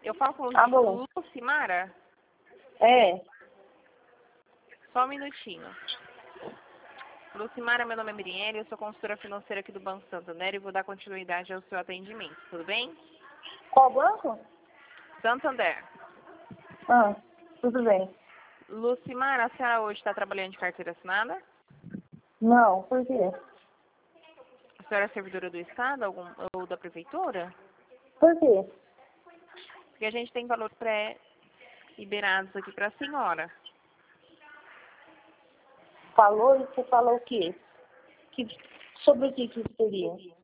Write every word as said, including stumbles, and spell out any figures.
Eu falo com Alô? o Lucimara? É. Só um minutinho. Lucimara, meu nome é Mirielle, eu sou consultora financeira aqui do Banco Santander e vou dar continuidade ao seu atendimento, tudo bem? Qual banco? Santander. Ah, tudo bem. Lucimara, a senhora hoje está trabalhando de carteira assinada? Não, por quê? A senhora é servidora do Estado algum, ou da Prefeitura? Por quê? Porque a gente tem valor pré-liberados aqui para a senhora. Falou e você falou o quê? Que, sobre o que que seria?